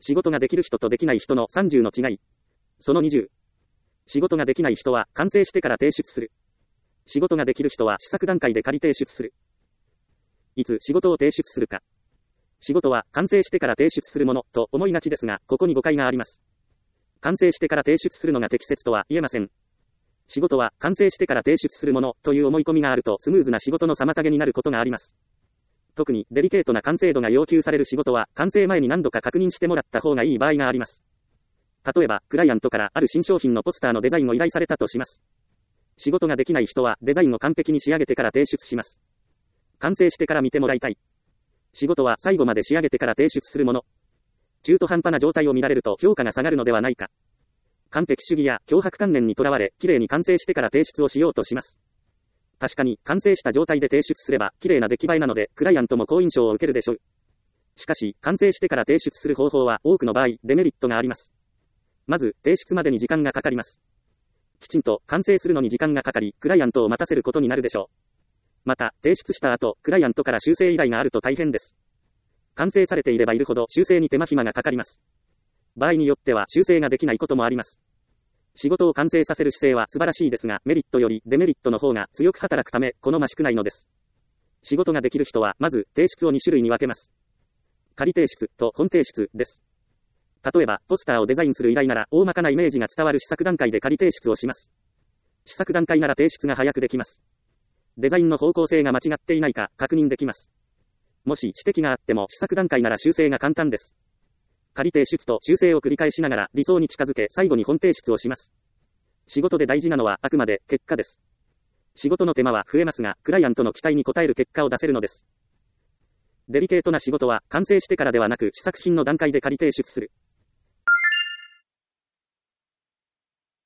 仕事ができる人とできない人の30の違い。その20。仕事ができない人は完成してから提出する。仕事ができる人は試作段階で仮提出する。いつ仕事を提出するか。仕事は完成してから提出するものと思いがちですが、ここに誤解があります。完成してから提出するのが適切とは言えません。仕事は完成してから提出するものという思い込みがあるとスムーズな仕事の妨げになることがあります。特にデリケートな完成度が要求される仕事は完成前に何度か確認してもらった方がいい場合があります。例えば、クライアントからある新商品のポスターのデザインを依頼されたとします。仕事ができない人はデザインを完璧に仕上げてから提出します。完成してから見てもらいたい。仕事は最後まで仕上げてから提出するもの。中途半端な状態を見られると評価が下がるのではないか。完璧主義や強迫観念にとらわれ、綺麗に完成してから提出をしようとします。確かに、完成した状態で提出すれば、綺麗な出来栄えなので、クライアントも好印象を受けるでしょう。しかし、完成してから提出する方法は、多くの場合、デメリットがあります。まず、提出までに時間がかかります。きちんと、完成するのに時間がかかり、クライアントを待たせることになるでしょう。また、提出した後、クライアントから修正依頼があると大変です。完成されていればいるほど、修正に手間暇がかかります。場合によっては、修正ができないこともあります。仕事を完成させる姿勢は素晴らしいですが、メリットよりデメリットの方が強く働くため、好ましくないのです。仕事ができる人は、まず、提出を2種類に分けます。仮提出と本提出です。例えば、ポスターをデザインする依頼なら、大まかなイメージが伝わる試作段階で仮提出をします。試作段階なら提出が早くできます。デザインの方向性が間違っていないか確認できます。もし指摘があっても試作段階なら修正が簡単です。仮提出と修正を繰り返しながら理想に近づけ最後に本提出をします。仕事で大事なのはあくまで結果です。仕事の手間は増えますが、クライアントの期待に応える結果を出せるのです。デリケートな仕事は完成してからではなく試作品の段階で仮提出する。